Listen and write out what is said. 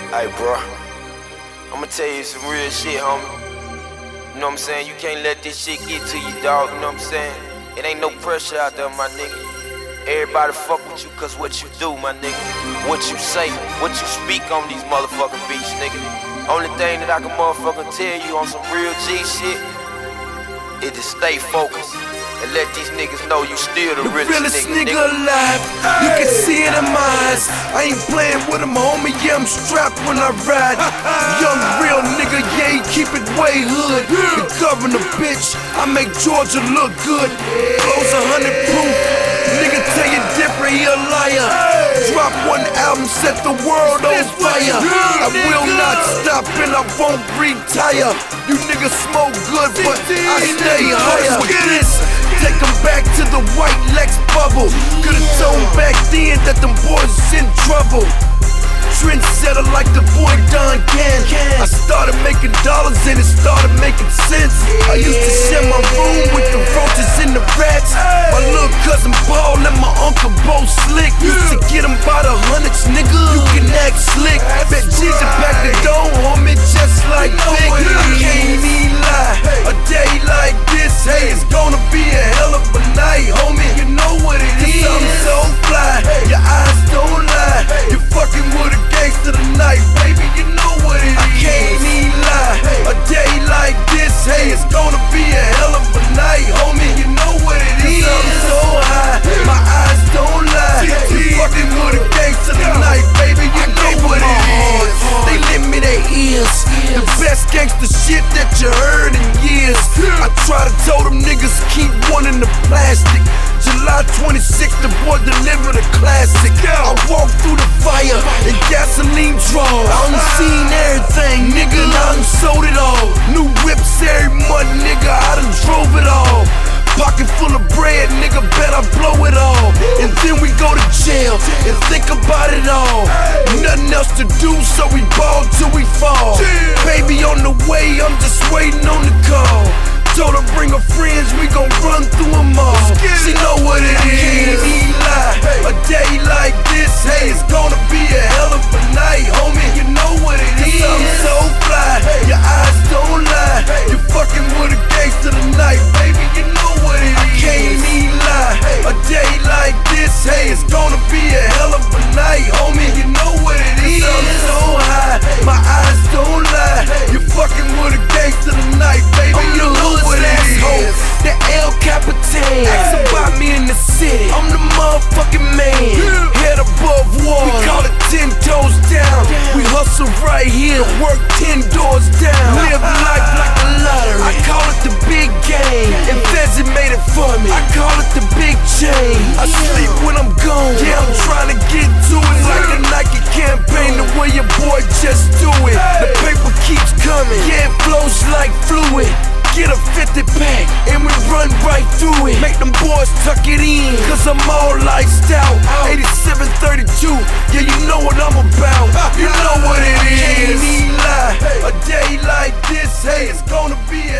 Hey, bro, I'ma tell you some real shit, homie. You know what I'm saying? You can't let this shit get to you, dog. You know what I'm saying? It ain't no pressure out there, my nigga. Everybody fuck with you cause what you do, my nigga. What you say, what you speak on these motherfucking beats, nigga. Only thing that I can motherfucking tell you on some real G shit is to stay focused and let these niggas know you still the realest nigga alive. You can see it in my eyes. I ain't playing with him, homie. Yeah, I'm strapped when I ride. Young real nigga, yeah, he keep it way hood. The governor, bitch, I make Georgia look good. Close 100 proof. Nigga tell you different, he a liar. Drop one album, set the world on fire. I will not stop and I won't retire. You niggas smoke good, but I stay higher. With this, take them back to the white Lex bubble. Could've told back then that them boys is in trouble. Trendsetter like the boy Don Can. I started making dollars and it started making sense. I used to share my room with the roaches and the rats. My little cousin Paul and my uncle Bo Slick used to get them by the hundreds, nigga. You can act slick. Bet Jesus back the door, homie, just like Vic. I can't even lie. A day like this, hey, it's gonna be a hell of a night, homie. You know what it is. I'm so fly, your eyes don't lie. You're fucking with a gangster tonight, baby. You know what it is. I can't even lie. A day like this, hey, it's gonna be a hell of a night, homie. You know what it is. I'm so high, my eyes don't lie. You're fucking with a gangster tonight, baby. You know what it is. They lend me their ears. The best gangster shit that you heard in years. I try to tell them niggas keep wanting the plastic. July 26th, the boy delivered a classic. I walked through the fire and gasoline draw. I done seen everything, nigga, and I done sold it all. New whips every month, nigga, I done drove it all. Pocket full of bread, nigga, bet I blow it all. And then we go to jail and think about it all. Nothing else to do, so we ball till we fall. Baby on the way, I'm just waiting on the call. Told her bring her friends, we gon' run through them all. She know what it is. I can't even lie. A day like this, hey, it's gonna be a hell of a night, homie. You know what it is. I'm so fly, your eyes don't lie. You're fucking with a gangster tonight, baby. You know what it is. I can't even lie. A day like this, hey, it's gonna be a hell of a night, homie. You know what it is. I'm so high, my eyes don't lie. You're fucking with a gangster tonight, baby. You know what it is. The El Capitan, ask about me in the city. I'm the motherfucking man, head above water. We call it 10 toes down. We hustle right here, work 10 doors down. Live life like a lottery. I call it the big game, and Fezzy made it for me. I call it the big chain. I sleep when I'm gone. Yeah, I'm trying to get to it like a Nike campaign. The way your boy just do it. The paper keeps coming. Yeah, it flows like fluid. Get a 50 pack and we run right through it. Make them boys tuck it in, cause I'm all lifed out. 8732, yeah, you know what I'm about. You know what it is. I can't even lie. A day like this, hey, it's gonna be a